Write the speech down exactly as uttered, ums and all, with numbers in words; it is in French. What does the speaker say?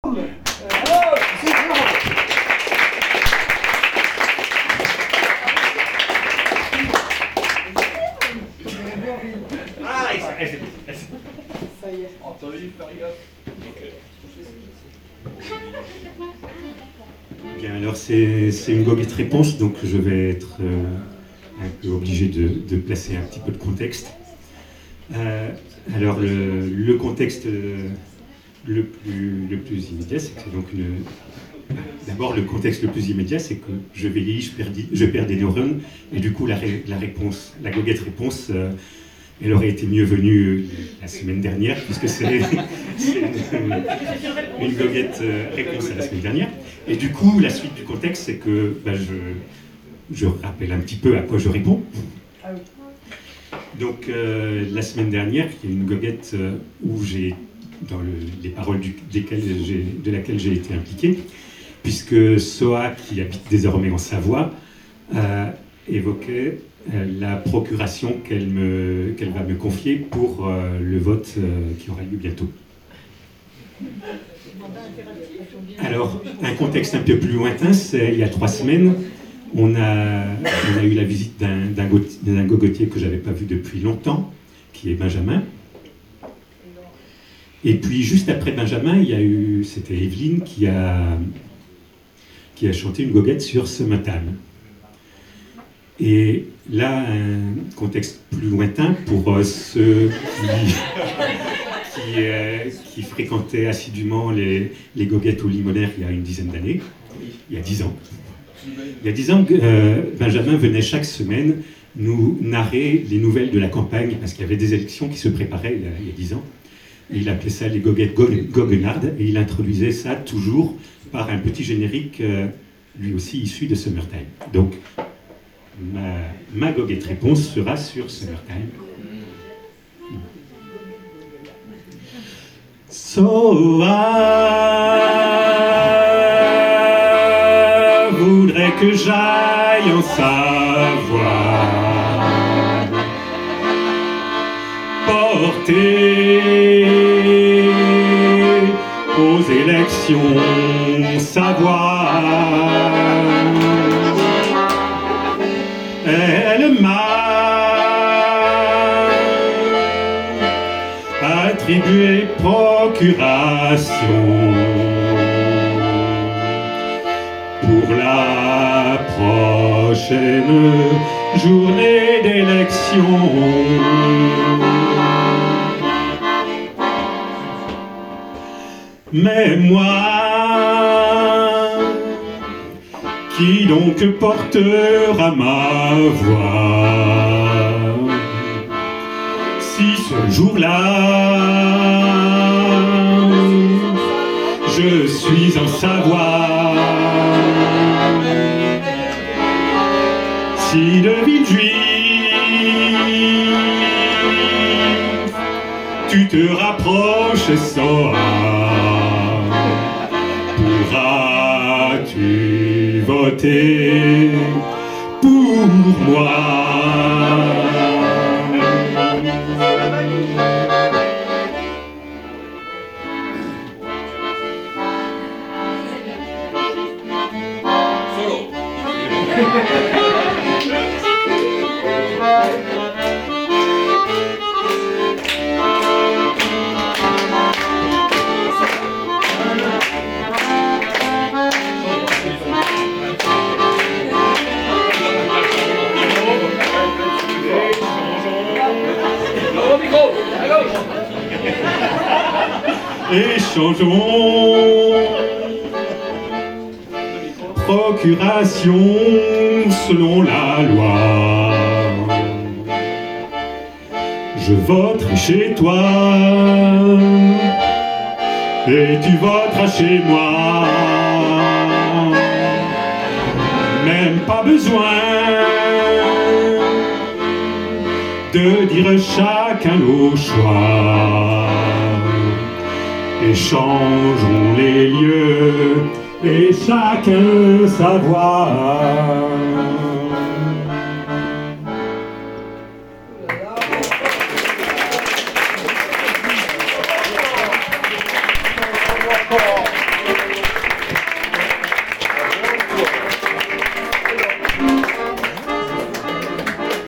Bien, alors c'est, c'est une goguette réponse, donc je vais être euh, un peu obligé de, de placer un petit peu de contexte. Euh, alors le, le contexte euh, le, plus, le plus immédiat, c'est que c'est donc une... D'abord, le contexte le plus immédiat, c'est que je vieillis, je perds, je perds des neurones, et du coup la, ré, la réponse, la goguette réponse, euh, elle aurait été mieux venue la semaine dernière, puisque c'est, c'est une, une goguette réponse à la semaine dernière. Et du coup, la suite du contexte, c'est que bah, je, je rappelle un petit peu à quoi je réponds. Donc, euh, la semaine dernière, il y a une goguette euh, où j'ai, dans le, les paroles du, desquelles j'ai, de laquelle j'ai été impliqué, puisque Soa, qui habite désormais en Savoie, euh, évoquait euh, la procuration qu'elle, me, qu'elle va me confier pour euh, le vote euh, qui aura lieu bientôt. Alors, un contexte un peu plus lointain, c'est il y a trois semaines, on a, on a eu la visite d'un, d'un, gothi, d'un gogotier que je n'avais pas vu depuis longtemps, qui est Benjamin. Et puis, juste après Benjamin, il y a eu, c'était Evelyne qui a, qui a chanté une goguette sur Summertime. Et là, un contexte plus lointain pour euh, ceux qui, qui, euh, qui fréquentaient assidûment les, les goguettes au Limonaire il y a une dizaine d'années, il y a dix ans. Il y a dix ans, euh, Benjamin venait chaque semaine nous narrer les nouvelles de la campagne, parce qu'il y avait des élections qui se préparaient il y a, il y a dix ans. Et il appelait ça les goguettes goguenardes, et il introduisait ça toujours par un petit générique, euh, lui aussi issu de Summertime. Donc, ma, ma goguette réponse sera sur Summertime. So I voudrais que j'aille en Savoie, porter aux élections Savoie. Elle m'a attribué procuration pour la prochaine journée d'élection. Mais moi, qui donc portera ma voix, si ce jour-là, je suis en Savoie, si de ville juive, tu te rapproches, Soa, pourras-tu voter pour moi? Échangeons procuration selon la loi. Je voterai chez toi et tu voteras chez moi. Même pas besoin de dire chacun nos choix. Échangeons les lieux et chacun sa voix.